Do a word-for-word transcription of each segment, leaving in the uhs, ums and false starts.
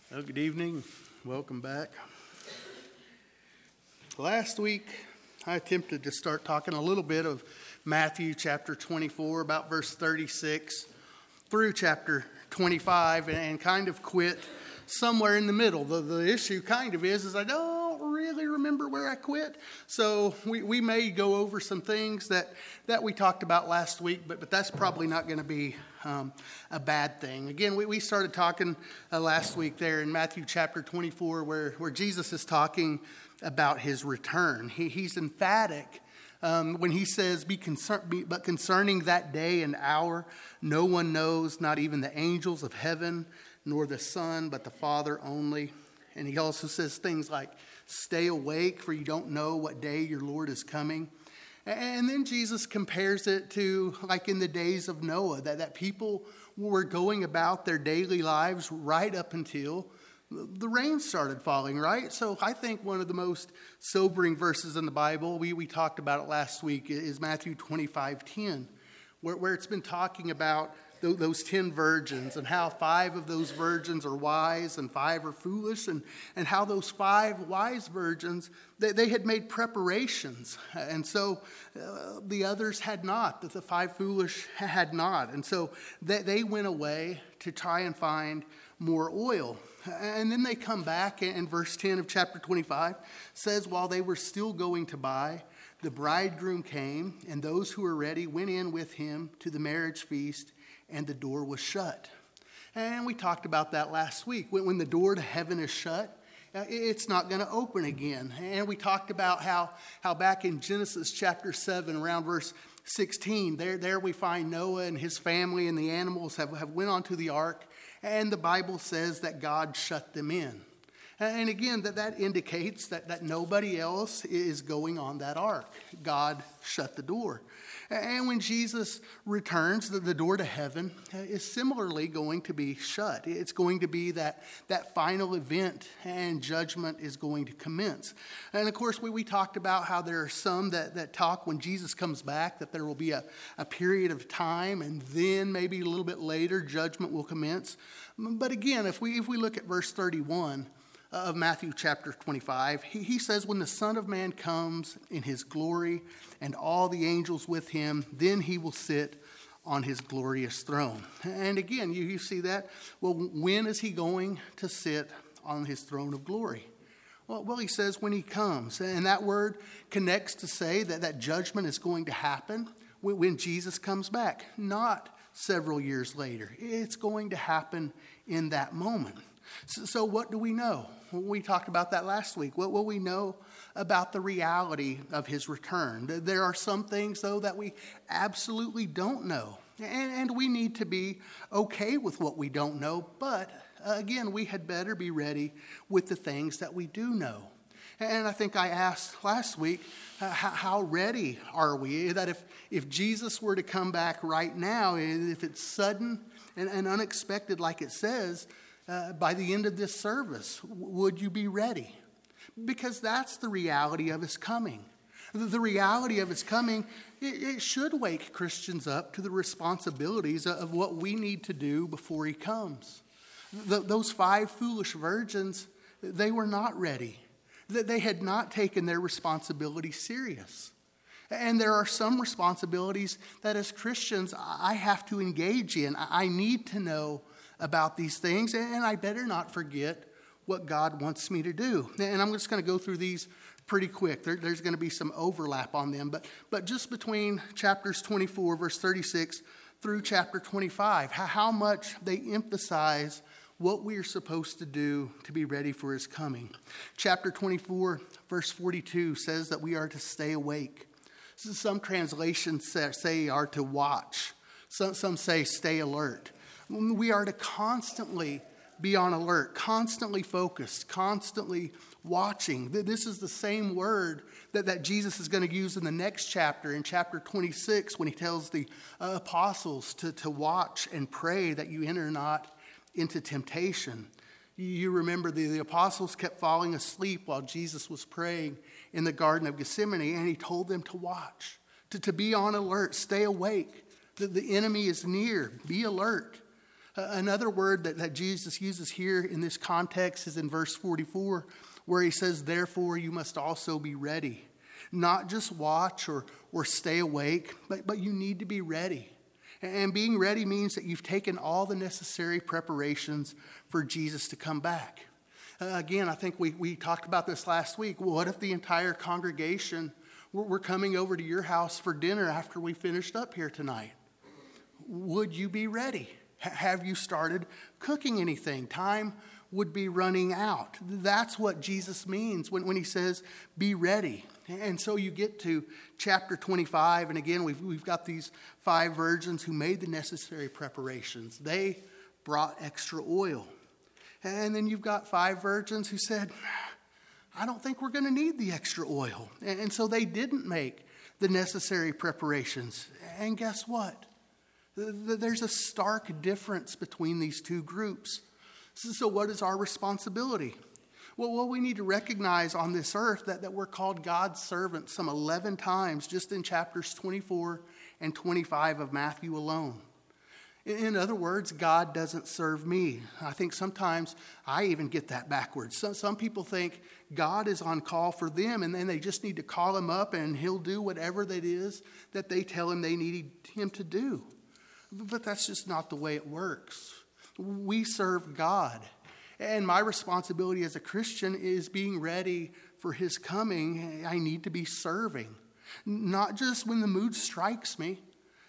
Well, good evening. Welcome back. Last week, I attempted to start talking a little bit of Matthew chapter twenty-four, about verse thirty-six, through chapter twenty-five, and kind of quit somewhere in the middle. The, the issue kind of is, is I don't really remember where I quit. So we, we may go over some things that, that we talked about last week, but, but that's probably not going to be um, a bad thing. Again, we, we started talking uh, last week there in Matthew chapter twenty-four, where, where Jesus is talking about his return. He, he's emphatic um, when he says, be concerned, be, but concerning that day and hour, no one knows, not even the angels of heaven, nor the Son, but the Father only. And he also says things like, stay awake, for you don't know what day your Lord is coming. And then Jesus compares it to like in the days of Noah, that, that people were going about their daily lives right up until the rain started falling, right? So I think one of the most sobering verses in the Bible, we, we talked about it last week, is Matthew twenty-five ten, where, where it's been talking about those ten virgins and how five of those virgins are wise and five are foolish, and, and how those five wise virgins, they, they had made preparations. And so uh, the others had not, that the five foolish had not. And so they, they went away to try and find more oil. And then they come back, and verse ten of chapter twenty-five says, while they were still going to buy, the bridegroom came, and those who were ready went in with him to the marriage feast, and the door was shut. And we talked about that last week. When, when the door to heaven is shut, uh, it's not going to open again. And we talked about how, how back in Genesis chapter seven, around verse sixteen, there, there we find Noah and his family and the animals have, have went onto the ark, and the Bible says that God shut them in. And again, that, that indicates that, that nobody else is going on that ark. God shut the door. And when Jesus returns, the, the door to heaven is similarly going to be shut. It's going to be that, that final event, and judgment is going to commence. And of course, we, we talked about how there are some that, that talk when Jesus comes back that there will be a, a period of time, and then maybe a little bit later, judgment will commence. But again, if we if we look at verse thirty-one of Matthew chapter twenty-five, he, he says, when the Son of Man comes in his glory and all the angels with him, then he will sit on his glorious throne. And again, you, you see that. Well, when is he going to sit on his throne of glory? Well, well, he says when he comes. And that word connects to say that that judgment is going to happen when, when Jesus comes back, not several years later. It's going to happen in that moment. So, so what do we know? Well, we talked about that last week. What will we know about the reality of his return? There are some things, though, that we absolutely don't know. And, and we need to be okay with what we don't know. But, uh, again, we had better be ready with the things that we do know. And I think I asked last week, uh, how, how ready are we? That if, if Jesus were to come back right now, if it's sudden and, and unexpected like it says, uh, by the end of this service, would you be ready? Because that's the reality of his coming. The, the reality of his coming, it, it should wake Christians up to the responsibilities of, of what we need to do before he comes. The, those five foolish virgins, they were not ready. That they had not taken their responsibility serious. And there are some responsibilities that as Christians I have to engage in. I need to know about these things, and I better not forget what God wants me to do. And I'm just going to go through these pretty quick. There, there's going to be some overlap on them, but, but just between chapters twenty-four, verse thirty-six, through chapter twenty-five, how, how much they emphasize what we are supposed to do to be ready for his coming. Chapter twenty-four, verse forty-two says that we are to stay awake. Some translations say are to watch. Some, some say stay alert. We are to constantly be on alert, constantly focused, constantly watching. This is the same word that, that Jesus is going to use in the next chapter, in chapter twenty-six, when he tells the uh, apostles to, to watch and pray that you enter not into temptation. You remember the, the apostles kept falling asleep while Jesus was praying in the Garden of Gethsemane, and he told them to watch, to, to be on alert, stay awake. The, the enemy is near, be alert. Uh, another word that, that Jesus uses here in this context is in verse forty-four, where he says, therefore you must also be ready. Not just watch or, or stay awake, but, but you need to be ready. And being ready means that you've taken all the necessary preparations for Jesus to come back. Uh, again, I think we, we talked about this last week. Well, what if the entire congregation were, were coming over to your house for dinner after we finished up here tonight? Would you be ready? H- have you started cooking anything? Time would be running out. That's what Jesus means when, when he says, be ready. And so you get to chapter twenty-five, and again, we've, we've got these five virgins who made the necessary preparations. They brought extra oil. And then you've got five virgins who said, I don't think we're going to need the extra oil. And, and so they didn't make the necessary preparations. And guess what? There's a stark difference between these two groups. So what is our responsibility? Well, well, we need to recognize on this earth that, that we're called God's servants some eleven times just in chapters twenty-four and twenty-five of Matthew alone. In, in other words, God doesn't serve me. I think sometimes I even get that backwards. So, some people think God is on call for them, and then they just need to call him up and he'll do whatever that is that they tell him they need him to do. But that's just not the way it works. We serve God. And my responsibility as a Christian is being ready for his coming. I need to be serving. Not just when the mood strikes me.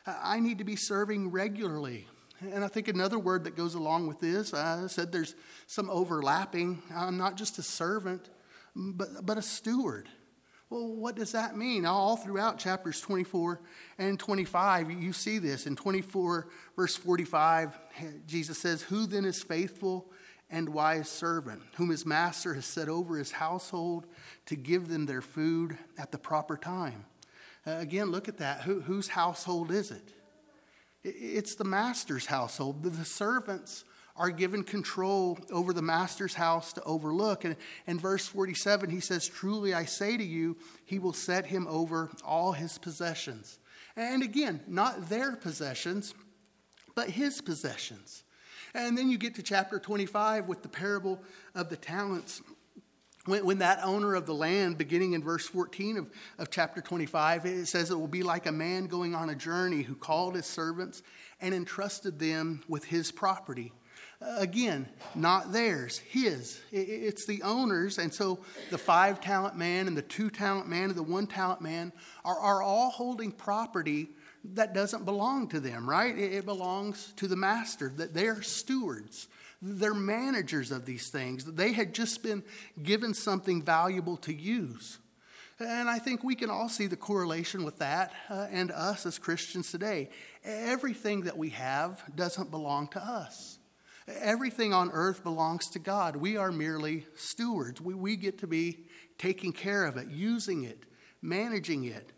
I need to be serving regularly. And I think another word that goes along with this, I said there's some overlapping. I'm not just a servant, but, but a steward. Well, what does that mean? All throughout chapters twenty-four and twenty-five, you see this. In twenty-four, verse forty-five, Jesus says, who then is faithful and wise servant, whom his master has set over his household to give them their food at the proper time? Uh, again, look at that. Who, whose household is it? it? It's the master's household. The, the servants are given control over the master's house to overlook. And in verse forty-seven, he says, truly I say to you, he will set him over all his possessions. And again, not their possessions, but his possessions. And then you get to chapter twenty-five with the parable of the talents. When, when that owner of the land, beginning in verse fourteen of, of chapter twenty-five, it says it will be like a man going on a journey who called his servants and entrusted them with his property. Again, not theirs, his. It's the owner's. And so the five talent man and the two talent man and the one talent man are, are all holding property that doesn't belong to them, right? It belongs to the master, that they're stewards. They're managers of these things. They had just been given something valuable to use. And I think we can all see the correlation with that uh, and us as Christians today. Everything that we have doesn't belong to us. Everything on earth belongs to God. We are merely stewards. We, we get to be taking care of it, using it, managing it.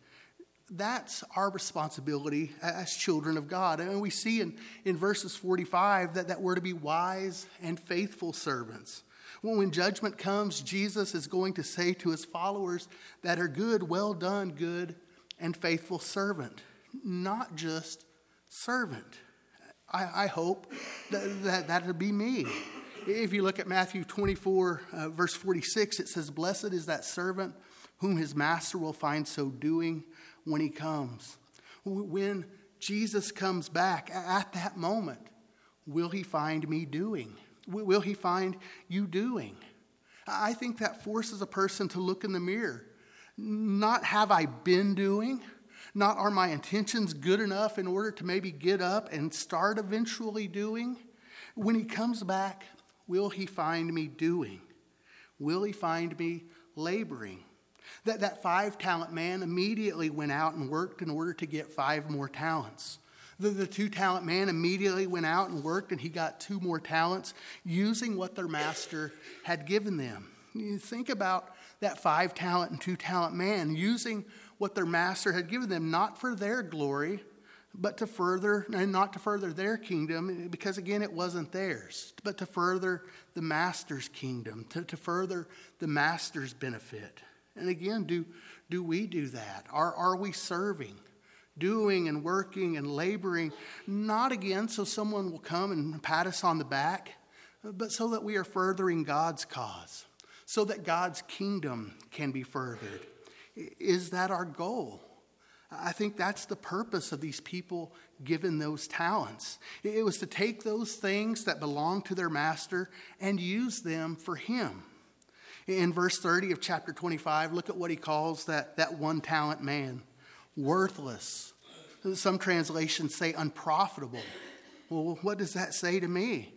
That's our responsibility as children of God. And we see in, in verses forty-five that, that we're to be wise and faithful servants. Well, when judgment comes, Jesus is going to say to his followers that are good, well done, good and faithful servant, not just servant. I, I hope that, that that'll be me. If you look at Matthew twenty-four, uh, verse forty-six, it says, blessed is that servant whom his master will find so doing when he comes. When Jesus comes back, at that moment, will he find me doing? Will he find you doing? I think that forces a person to look in the mirror. Not have I been doing, not are my intentions good enough in order to maybe get up and start eventually doing. When he comes back, will he find me doing? Will he find me laboring? That, that five talent man immediately went out and worked in order to get five more talents. The, the two talent man immediately went out and worked and he got two more talents using what their master had given them. You think about that five talent and two talent man using what their master had given them, not for their glory, but to further, and not to further their kingdom, because again, it wasn't theirs, but to further the master's kingdom, to, to further the master's benefit. And again, do, do we do that? Are, are we serving? doing and working and laboring, not again so someone will come and pat us on the back, but so that we are furthering God's cause, so that God's kingdom can be furthered. Is that our goal? I think that's the purpose of these people given those talents. It was to take those things that belong to their master and use them for him. In verse thirty of chapter twenty-five, look at what he calls that, that one talent man. Worthless. Some translations say unprofitable. Well, what does that say to me?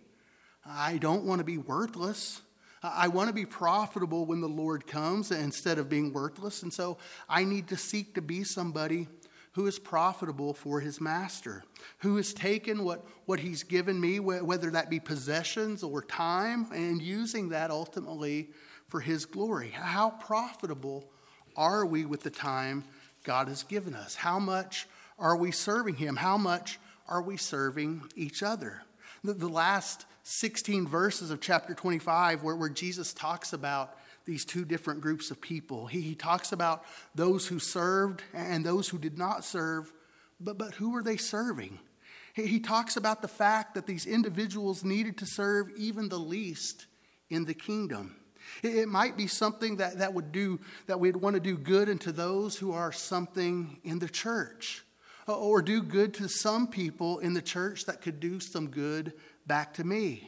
I don't want to be worthless. I want to be profitable when the Lord comes instead of being worthless. And so I need to seek to be somebody who is profitable for his master, who has taken what, what he's given me, whether that be possessions or time, and using that ultimately for his glory. How profitable are we with the time God has given us? How much are we serving him? How much are we serving each other? The, the last sixteen verses of chapter twenty-five where, where Jesus talks about these two different groups of people. He, he talks about those who served and those who did not serve, but, but who were they serving? He, he talks about the fact that these individuals needed to serve even the least in the kingdom. It, it might be something that, that would do that we'd want to do good unto those who are something in the church, or do good to some people in the church that could do some good back to me.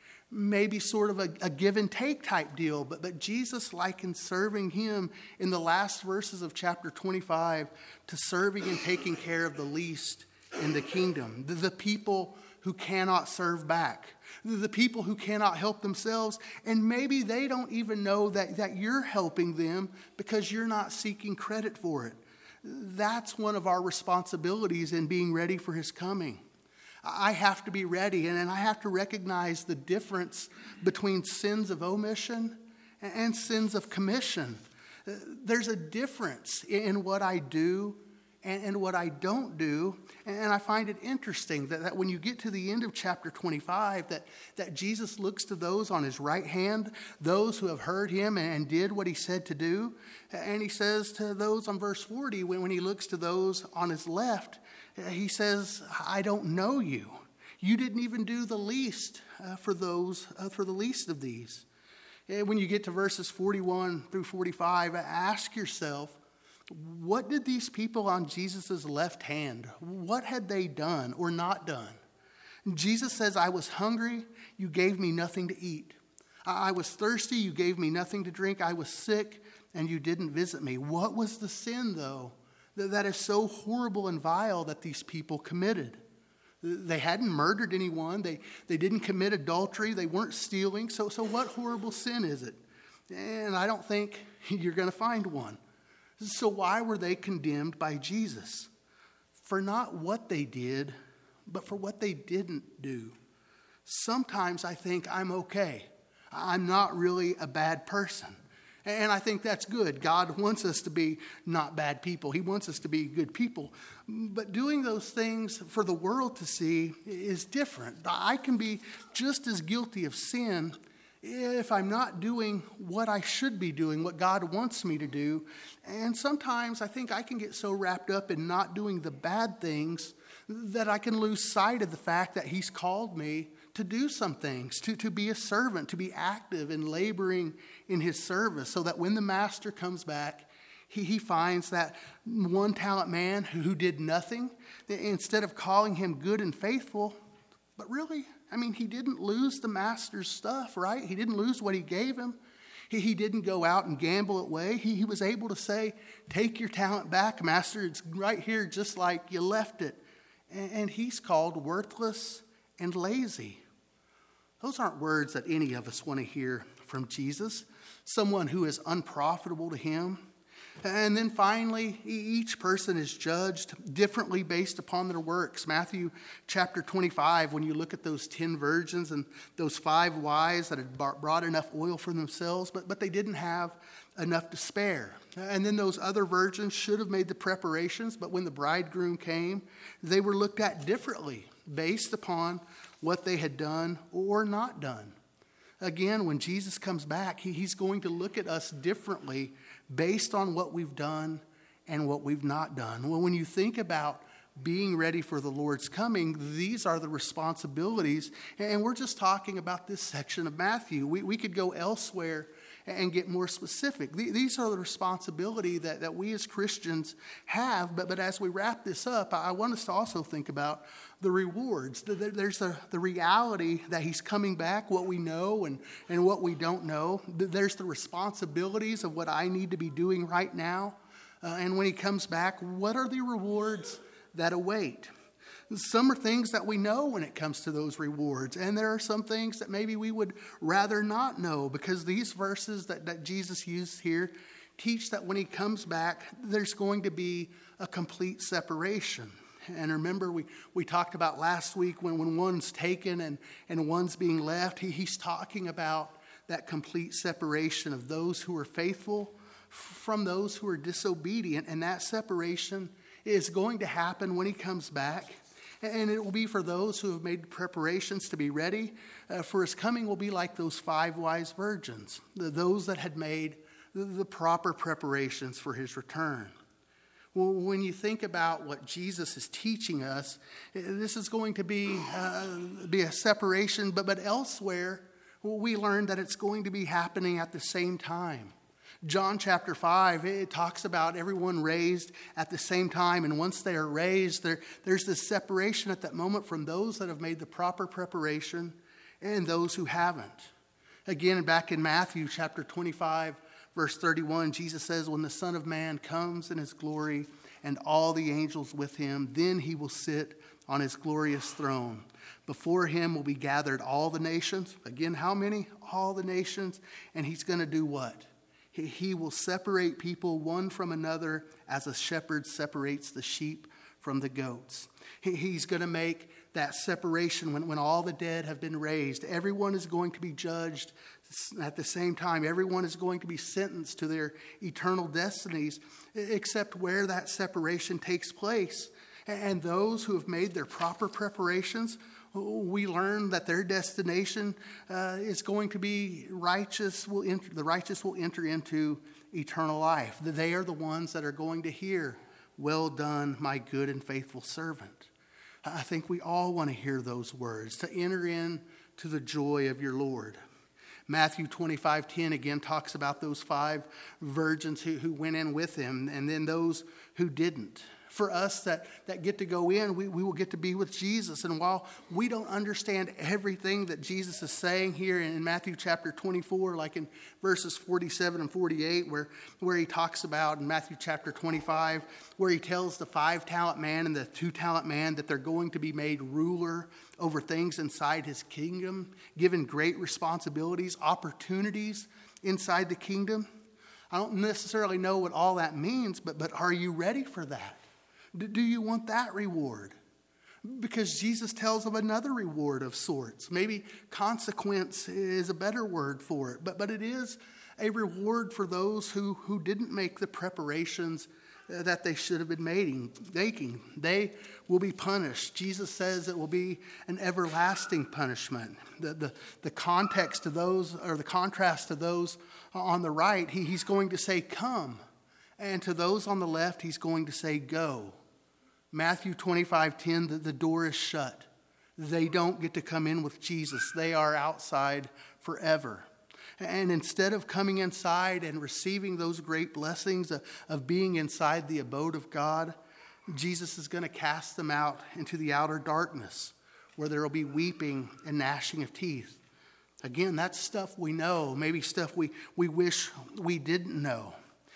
Maybe sort of a, a give and take type deal, but, but Jesus likens serving him in the last verses of chapter twenty-five to serving and taking care of the least in the kingdom, the, the people who cannot serve back, the, the people who cannot help themselves, and maybe they don't even know that, that you're helping them because you're not seeking credit for it. That's one of our responsibilities in being ready for his coming. I have to be ready, and I have to recognize the difference between sins of omission and sins of commission. There's a difference in what I do and what I don't do, and I find it interesting that, that when you get to the end of chapter twenty-five, that, that Jesus looks to those on his right hand, those who have heard him and did what he said to do, and he says to those on verse forty, when, when he looks to those on his left, he says, I don't know you. You didn't even do the least uh, for those, uh, for the least of these. And when you get to verses forty-one through forty-five, ask yourself, what did these people on Jesus' left hand, what had they done or not done? Jesus says, I was hungry, you gave me nothing to eat. I was thirsty, you gave me nothing to drink. I was sick, and you didn't visit me. What was the sin, though, that is so horrible and vile that these people committed? They hadn't murdered anyone. They, they didn't commit adultery. They weren't stealing. So, so what horrible sin is it? And I don't think you're going to find one. So why were they condemned by Jesus? For not what they did, but for what they didn't do. Sometimes I think I'm okay. I'm not really a bad person. And I think that's good. God wants us to be not bad people. He wants us to be good people. But doing those things for the world to see is different. I can be just as guilty of sin if I'm not doing what I should be doing, what God wants me to do. And sometimes I think I can get so wrapped up in not doing the bad things that I can lose sight of the fact that he's called me to do some things, to, to be a servant, to be active and laboring in his service, so that when the master comes back, he, he finds that one talent man who did nothing, instead of calling him good and faithful, but really, I mean, he didn't lose the master's stuff, right? He didn't lose what he gave him. He, he didn't go out and gamble it away. He, he was able to say, take your talent back, master. It's right here just like you left it. And, and he's called worthless and lazy. Those aren't words that any of us want to hear from Jesus, someone who is unprofitable to him. And then finally, each person is judged differently based upon their works. Matthew chapter twenty-five, when you look at those ten virgins and those five wise that had brought enough oil for themselves, but, but they didn't have enough to spare. And then those other virgins should have made the preparations, but when the bridegroom came, they were looked at differently based upon what they had done or not done. Again, when Jesus comes back, he, he's going to look at us differently based on what we've done and what we've not done. Well, when you think about being ready for the Lord's coming, these are the responsibilities. And we're just talking about this section of Matthew. We, we could go elsewhere and get more specific. These are the responsibility that, that we as Christians have. But, but as we wrap this up, I want us to also think about the rewards. There's the, the reality that he's coming back, what we know and, and what we don't know. There's the responsibilities of what I need to be doing right now. Uh, and when he comes back, what are the rewards that await? Some are things that we know when it comes to those rewards, and there are some things that maybe we would rather not know, because these verses that, that Jesus used here teach that when he comes back, there's going to be a complete separation. And remember, we, we talked about last week when, when one's taken and, and one's being left, he, he's talking about that complete separation of those who are faithful from those who are disobedient, and that separation is going to happen when he comes back. And it will be for those who have made preparations to be ready. Uh, for his coming will be like those five wise virgins, the, those that had made the, the proper preparations for his return. Well, when you think about what Jesus is teaching us, this is going to be, uh, be a separation, but, but elsewhere, we learn that it's going to be happening at the same time. John chapter five, it talks about everyone raised at the same time. And once they are raised, there, there's this separation at that moment from those that have made the proper preparation and those who haven't. Again, back in Matthew chapter twenty-five, verse thirty-one, Jesus says, when the Son of Man comes in his glory and all the angels with him, then he will sit on his glorious throne. Before him will be gathered all the nations. Again, how many? All the nations. And he's going to do what? He will separate people one from another as a shepherd separates the sheep from the goats. He's going to make that separation when, when all the dead have been raised. Everyone is going to be judged at the same time. Everyone is going to be sentenced to their eternal destinies, except where that separation takes place. And those who have made their proper preparations, we learn that their destination uh, is going to be righteous. Will enter, the righteous will enter into eternal life. They are the ones that are going to hear, well done, my good and faithful servant. I think we all want to hear those words, to enter in to the joy of your Lord. Matthew twenty-five ten again talks about those five virgins who, who went in with him, and then those who didn't. For us that, that get to go in, we, we will get to be with Jesus. And while we don't understand everything that Jesus is saying here in Matthew chapter twenty-four, like in verses forty-seven and forty-eight, where, where he talks about in Matthew chapter twenty-five, where he tells the five-talent man and the two-talent man that they're going to be made ruler over things inside his kingdom, given great responsibilities, opportunities inside the kingdom. I don't necessarily know what all that means, but, but are you ready for that? Do you want that reward? Because Jesus tells of another reward of sorts. Maybe consequence is a better word for it. But, but it is a reward for those who, who didn't make the preparations that they should have been making. They will be punished. Jesus says it will be an everlasting punishment. The, the, the context to those, or the contrast to those on the right, he, he's going to say, come. And to those on the left, he's going to say, go. Matthew twenty-five ten, the, the door is shut. They don't get to come in with Jesus. They are outside forever. And instead of coming inside and receiving those great blessings of, of being inside the abode of God, Jesus is going to cast them out into the outer darkness, where there will be weeping and gnashing of teeth. Again, that's stuff we know, maybe stuff we, we wish we didn't know.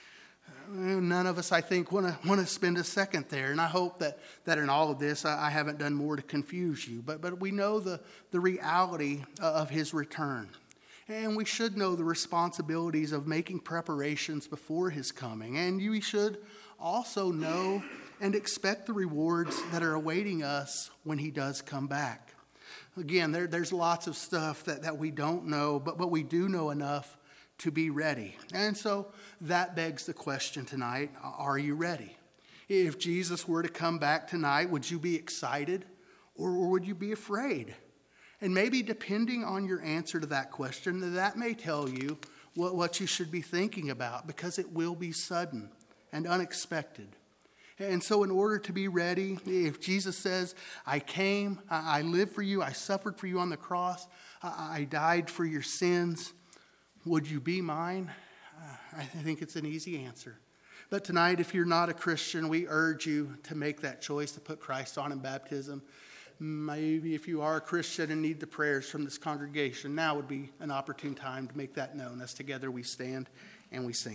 None of us, I think, want to want to spend a second there. And I hope that, that in all of this, I, I haven't done more to confuse you. But, but we know the, the reality of his return. And we should know the responsibilities of making preparations before his coming. And we should also know and expect the rewards that are awaiting us when he does come back. Again, there, there's lots of stuff that, that we don't know, but, but we do know enough to be ready. And so that begs the question tonight, are you ready? If Jesus were to come back tonight, would you be excited or, or would you be afraid? And maybe depending on your answer to that question, that may tell you what, what you should be thinking about, because it will be sudden and unexpected. And so in order to be ready, if Jesus says, I came, I lived for you, I suffered for you on the cross, I died for your sins, would you be mine? I think it's an easy answer. But tonight, if you're not a Christian, we urge you to make that choice to put Christ on in baptism. Maybe if you are a Christian and need the prayers from this congregation, now would be an opportune time to make that known as together we stand and we sing.